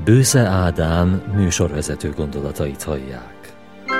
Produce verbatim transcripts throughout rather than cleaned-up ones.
Bősze Ádám műsorvezető gondolatait hallják.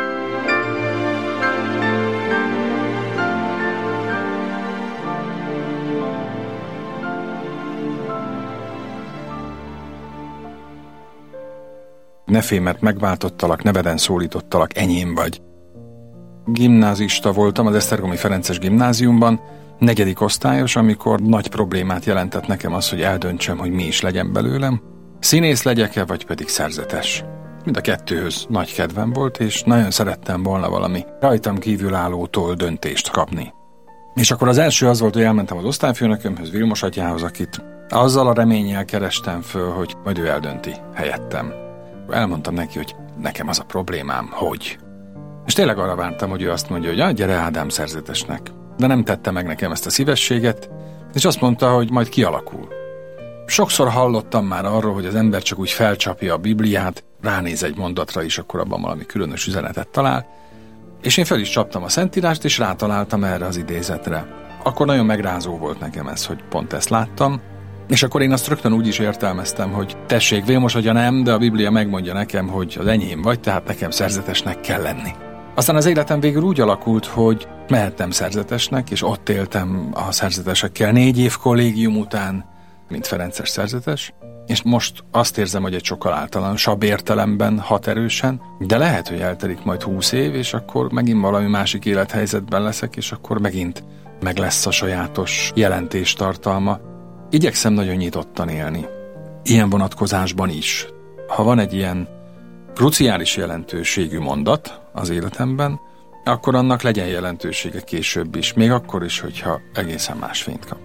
Ne félj, mert megváltottalak, neveden szólítottalak, enyém vagy. Gimnázista voltam az Esztergomi Ferences Gimnáziumban, negyedik osztályos, amikor nagy problémát jelentett nekem az, hogy eldöntsem, hogy mi is legyen belőlem. Színész legyek-e, vagy pedig szerzetes. Mind a kettőhöz nagy kedvem volt, és nagyon szerettem volna valami rajtam kívülállótól döntést kapni. És akkor az első az volt, hogy elmentem az osztályfőnökömhöz, Vilmos atyához, akit azzal a reménnyel kerestem föl, hogy majd ő eldönti helyettem. Elmondtam neki, hogy nekem az a problémám, hogy... És tényleg arra vártam, hogy ő azt mondja, hogy ja, gyere Ádám szerzetesnek. De nem tette meg nekem ezt a szívességet, és azt mondta, hogy majd kialakul. Sokszor hallottam már arról, hogy az ember csak úgy felcsapja a Bibliát, ránéz egy mondatra is, akkor abban valami különös üzenetet talál, és én fel is csaptam a Szentírást, és rátaláltam erre az idézetre. Akkor nagyon megrázó volt nekem ez, hogy pont ezt láttam, és akkor én azt rögtön úgy is értelmeztem, hogy tessék, Vilmos atya, nem, de a Biblia megmondja nekem, hogy az enyém vagy, tehát nekem szerzetesnek kell lenni. Aztán az életem végül úgy alakult, hogy mehettem szerzetesnek, és ott éltem a szerzetesekkel négy év kollégium után, mint ferences szerzetes, és most azt érzem, hogy egy sokkal általánosabb értelemben hat erősen, de lehet, hogy eltelik majd húsz év, és akkor megint valami másik élethelyzetben leszek, és akkor megint meg lesz a sajátos jelentéstartalma. Igyekszem nagyon nyitottan élni. Ilyen vonatkozásban is. Ha van egy ilyen kruciális jelentőségű mondat az életemben, akkor annak legyen jelentősége később is, még akkor is, hogyha egészen más fényt kap.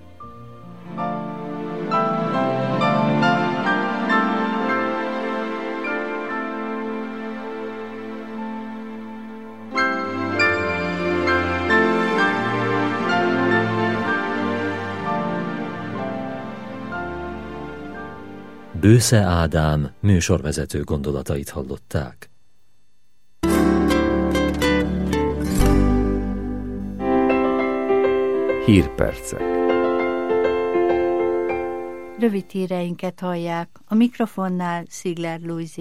Bősze Ádám műsorvezető gondolatait hallották. Hírpercek. Rövid híreinket hallják. A mikrofonnál Szigler Lujzi.